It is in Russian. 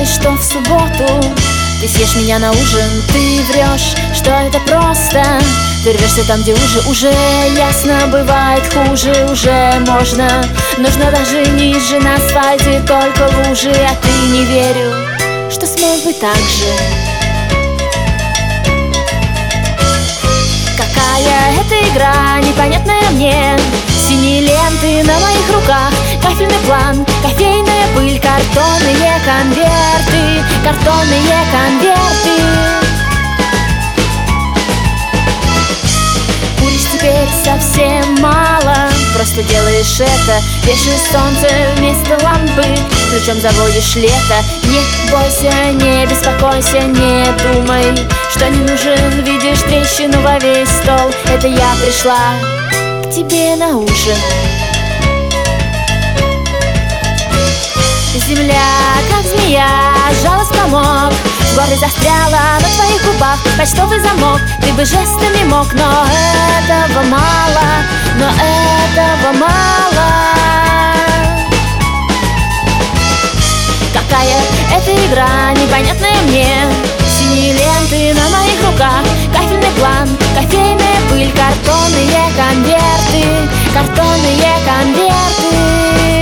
думаешь, что в субботу ты съешь меня на ужин, ты врешь, что это просто. Ты рвешься там, где уже ясно, бывает хуже, уже можно. Нужно даже ниже на асфальте, только лужи. А ты не верю, что смог бы так же. Какая это игра, непонятная мне. Синие ленты на моих руках, кафельный план, кофейная пыль, картонные конверты, картонные конверты. Куришь теперь совсем мало, просто делаешь это, вешаешь солнце вместо лампы, ключом заводишь лето. Не бойся, не беспокойся, не думай, что не нужен, видишь трещину во весь стол. Это я пришла к тебе на ужин. Земля, как змея, сжалась в комок, в горле застряла на твоих губах почтовый замок. Ты бы жестами мог, но этого мало, но этого мало. Какая это игра, непонятная мне. Синие ленты на моих руках, кафельный план, кофейная пыль, картонные конверты, картонные конверты.